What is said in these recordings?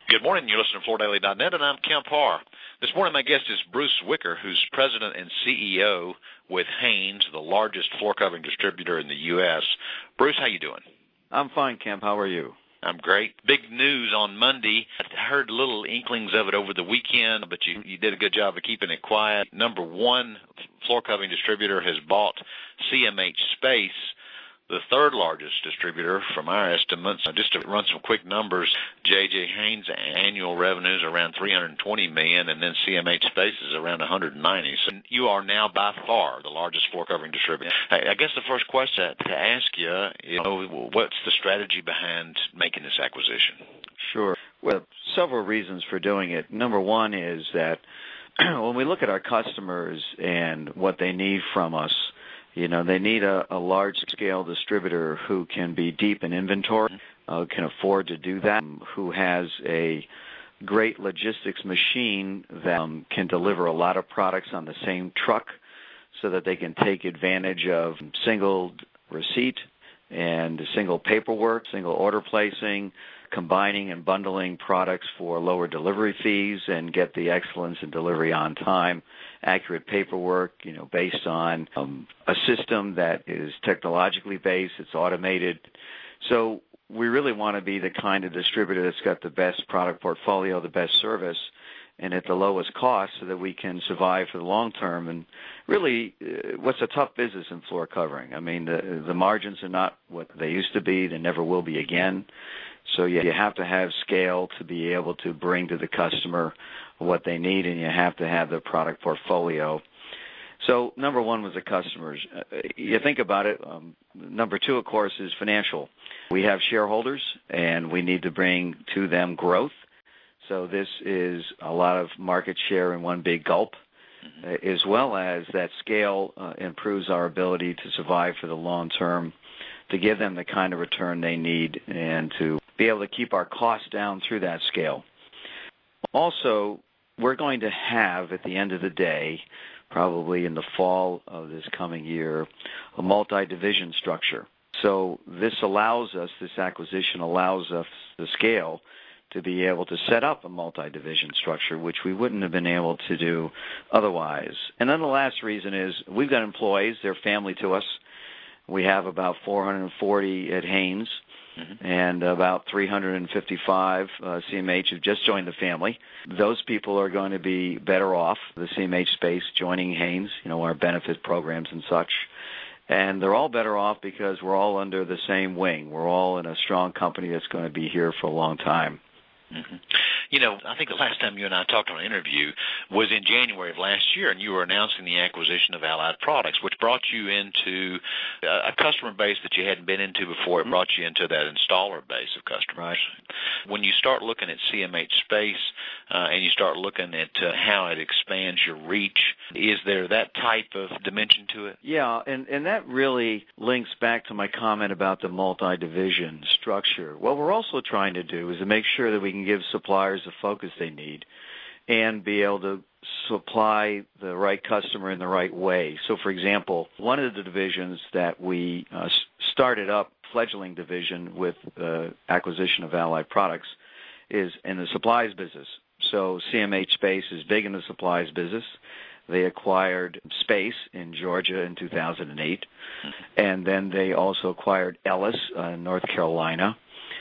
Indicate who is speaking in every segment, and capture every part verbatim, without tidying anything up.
Speaker 1: Good morning. You're listening to Floor Daily dot net, and I'm Kemp Harr. This morning, my guest is Bruce Wicker, who's president and C E O with Hanes, the largest floor covering distributor in the U S Bruce, how you doing?
Speaker 2: I'm fine, Kemp. How are you?
Speaker 1: I'm great. Big news on Monday. I heard little inklings of it over the weekend, but you, you did a good job of keeping it quiet. Number one floor covering distributor has bought C M H Space, the third largest distributor from our estimates. Just to run some quick numbers, J J. Hanes' annual revenues are around three hundred twenty million dollars, and then C M H Space is around one hundred ninety. So you are now by far the largest floor covering distributor. I guess the first question to ask you, you know, what's the strategy behind making this acquisition?
Speaker 2: Sure. Well, several reasons for doing it. Number one is that when we look at our customers and what they need from us, you know, they need a, a large-scale distributor who can be deep in inventory, uh, can afford to do that, who has a great logistics machine that um, can deliver a lot of products on the same truck so that they can take advantage of single receipt and single paperwork, single order placing, combining and bundling products for lower delivery fees and get the excellence in delivery on time, accurate paperwork, you know, based on um, a system that is technologically based, it's automated. So we really want to be the kind of distributor that's got the best product portfolio, the best service, and at the lowest cost so that we can survive for the long term. And really, uh, what's a tough business in floor covering? I mean, the, the margins are not what they used to be. They never will be again. So you, you have to have scale to be able to bring to the customer what they need, and you have to have the product portfolio. So number one was the customers. Uh, you think about it, um, number two, of course, is financial. We have shareholders, and we need to bring to them growth. So this is a lot of market share in one big gulp, mm-hmm. uh, as well as that scale uh, improves our ability to survive for the long term, to give them the kind of return they need, and to be able to keep our costs down through that scale. Also, we're going to have, at the end of the day, probably in the fall of this coming year, a multi-division structure. So this allows us, this acquisition allows us the scale to be able to set up a multi-division structure, which we wouldn't have been able to do otherwise. And then the last reason is we've got employees, they're family to us. We have about four hundred forty at Hanes, mm-hmm. and about three hundred fifty-five uh, C M H have just joined the family. Those people are going to be better off, the C M H space joining Hanes, you know, our benefit programs and such. And they're all better off because we're all under the same wing. We're all in a strong company that's going to be here for a long time.
Speaker 1: Mm-hmm. You know, I think the last time you and I talked on an interview was in January of last year, and you were announcing the acquisition of Allied Products, which brought you into a customer base that you hadn't been into before. It brought you into that installer base of customers.
Speaker 2: Right.
Speaker 1: When you start looking at C M H Space uh, and you start looking at uh, how it expands your reach, is there that type of dimension to it?
Speaker 2: Yeah, and, and that really links back to my comment about the multi-division structure. What we're also trying to do is to make sure that we can give suppliers the focus they need and be able to supply the right customer in the right way. So, for example, one of the divisions that we uh, started up, fledgling division with the acquisition of Allied Products, is in the supplies business. So C M H Space is big in the supplies business. They acquired Space in Georgia in two thousand eight, and then they also acquired Ellis uh, in North Carolina.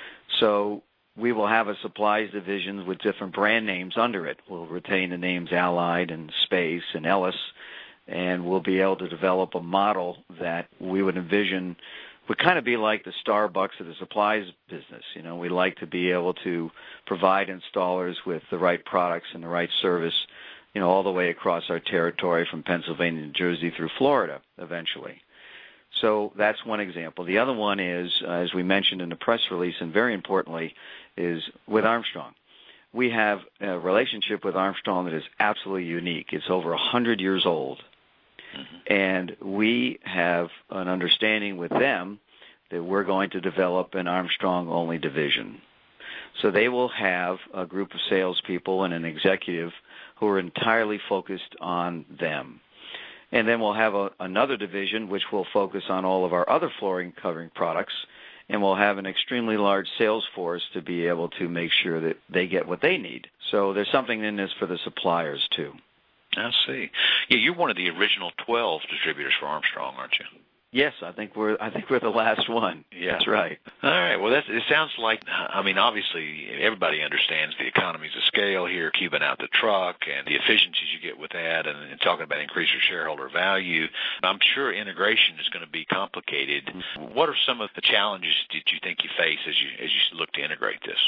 Speaker 2: So we will have a supplies division with different brand names under it. We'll retain the names Allied and Space and Ellis, and we'll be able to develop a model that we would envision would kind of be like the Starbucks of the supplies business. You know, we like to be able to provide installers with the right products and the right service, you know, all the way across our territory from Pennsylvania, New Jersey through Florida eventually. So that's one example. The other one is, uh, as we mentioned in the press release, and very importantly, is with Armstrong. We have a relationship with Armstrong that is absolutely unique. It's over one hundred years old. Mm-hmm. And we have an understanding with them that we're going to develop an Armstrong-only division. So they will have a group of salespeople and an executive who are entirely focused on them. And then we'll have a, another division which will focus on all of our other flooring covering products and we'll have an extremely large sales force to be able to make sure that they get what they need. So there's something in this for the suppliers, too.
Speaker 1: I see. Yeah, you're one of the original twelve distributors for Armstrong, aren't you?
Speaker 2: Yes, I think we're I think we're the last one.
Speaker 1: Yeah.
Speaker 2: That's right.
Speaker 1: All right. Well, that's, it sounds like, I mean, obviously everybody understands the economies of scale here, cubing out the truck and the efficiencies you get with that, and, and talking about increasing shareholder value. I'm sure integration is going to be complicated. Mm-hmm. What are some of the challenges that you think you face as you as you look to integrate this?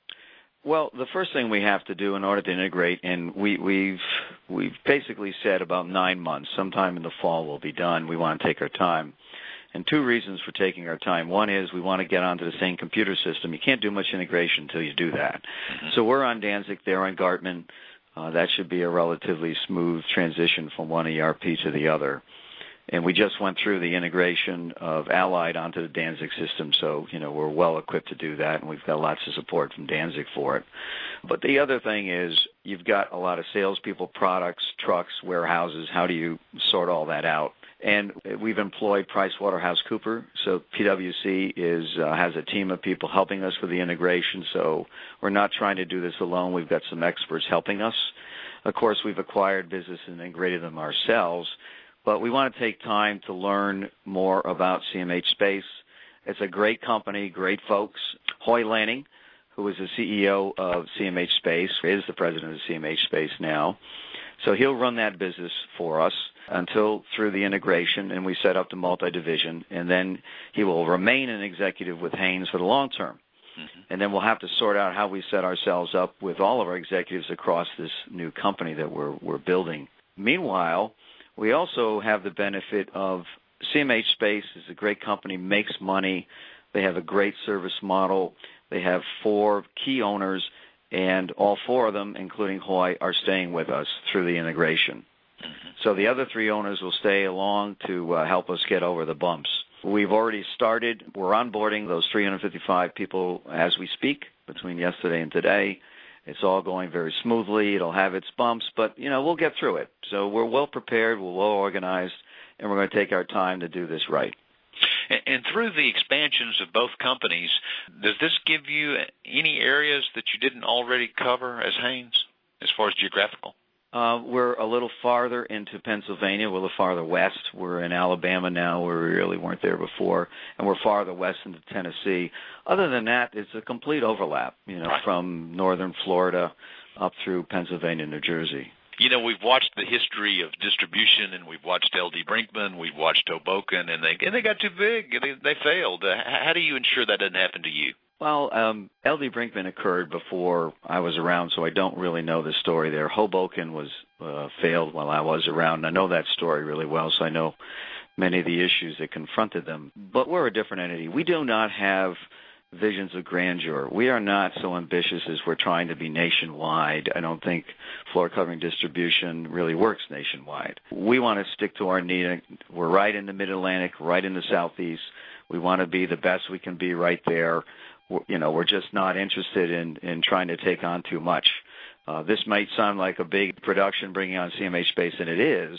Speaker 2: Well, the first thing we have to do in order to integrate, and we, we've we've basically said about nine months, sometime in the fall we'll be done. We want to take our time. And two reasons for taking our time. One is we want to get onto the same computer system. You can't do much integration until you do that. Mm-hmm. So we're on Danzig, they're on Gartman. Uh, that should be a relatively smooth transition from one E R P to the other. And we just went through the integration of Allied onto the Danzig system, so, you know, we're well equipped to do that, and we've got lots of support from Danzig for it. But the other thing is you've got a lot of salespeople, products, trucks, warehouses. How do you sort all that out? And we've employed PricewaterhouseCoopers, so P W C is uh, has a team of people helping us with the integration, so we're not trying to do this alone. We've got some experts helping us. Of course, we've acquired business and integrated them ourselves. But we want to take time to learn more about C M H Space. It's a great company, great folks. Hoy Lanning, who is the C E O of C M H Space, is the president of C M H Space now. So he'll run that business for us until through the integration, and we set up the multi-division, and then he will remain an executive with Haynes for the long term. Mm-hmm. And then we'll have to sort out how we set ourselves up with all of our executives across this new company that we're we're building. Meanwhile, we also have the benefit of C M H Space is a great company, makes money. They have a great service model. They have four key owners, and all four of them, including Hoy, are staying with us through the integration. Mm-hmm. So the other three owners will stay along to uh, help us get over the bumps. We've already started. We're onboarding those three hundred fifty-five people as we speak between yesterday and today. It's all going very smoothly. It'll have its bumps, but, you know, we'll get through it. So we're well prepared, we're well organized, and we're going to take our time to do this right.
Speaker 1: And, and through the expansions of both companies, does this give you any areas that you didn't already cover as Haynes, as far as geographical?
Speaker 2: Uh, we're a little farther into Pennsylvania. We're a little farther west. We're in Alabama now, where we really weren't there before, and we're farther west into Tennessee. Other than that, it's a complete overlap, you know, right, from northern Florida up through Pennsylvania, New Jersey.
Speaker 1: You know, we've watched the history of distribution, and we've watched L D Brinkman, we've watched Hoboken, and they and they got too big. They, they failed. Uh, how do you ensure that doesn't happen to you?
Speaker 2: Well, um, L D Brinkman occurred before I was around, so I don't really know the story there. Hoboken was uh, failed while I was around. I know that story really well, so I know many of the issues that confronted them. But we're a different entity. We do not have visions of grandeur. We are not so ambitious as we're trying to be nationwide. I don't think floor covering distribution really works nationwide. We want to stick to our need. We're right in the Mid-Atlantic, right in the Southeast. We want to be the best we can be right there. You know, we're just not interested in, in trying to take on too much. Uh, this might sound like a big production bringing on C M H Space, and it is,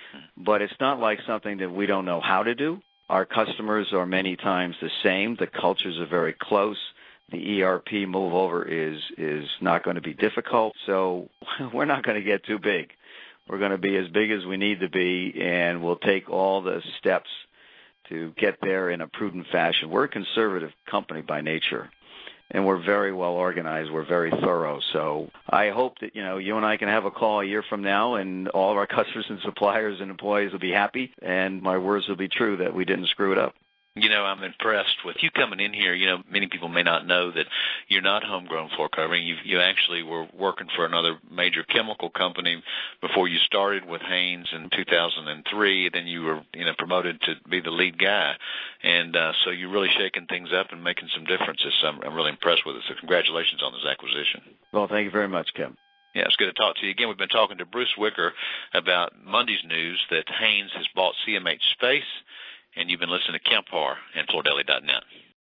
Speaker 2: but it's not like something that we don't know how to do. Our customers are many times the same. The cultures are very close. The E R P move over is, is not going to be difficult, so we're not going to get too big. We're going to be as big as we need to be, and we'll take all the steps to get there in a prudent fashion. We're a conservative company by nature, and we're very well organized. We're very thorough. So I hope that, you know, you and I can have a call a year from now, and all of our customers and suppliers and employees will be happy, and my words will be true that we didn't screw it up.
Speaker 1: You know, I'm impressed with you coming in here. You know, many people may not know that you're not homegrown floor covering. You you actually were working for another major chemical company before you started with Haynes in two thousand three. Then you were, you know, promoted to be the lead guy. And uh, so you're really shaking things up and making some differences. So I'm, I'm really impressed with it. So congratulations on this acquisition.
Speaker 2: Well, thank you very much, Kim.
Speaker 1: Yeah, it's good to talk to you. Again, we've been talking to Bruce Wicker about Monday's news that Haynes has bought C M H Space. And you've been listening to Kemp Harr and Floor Daily dot net.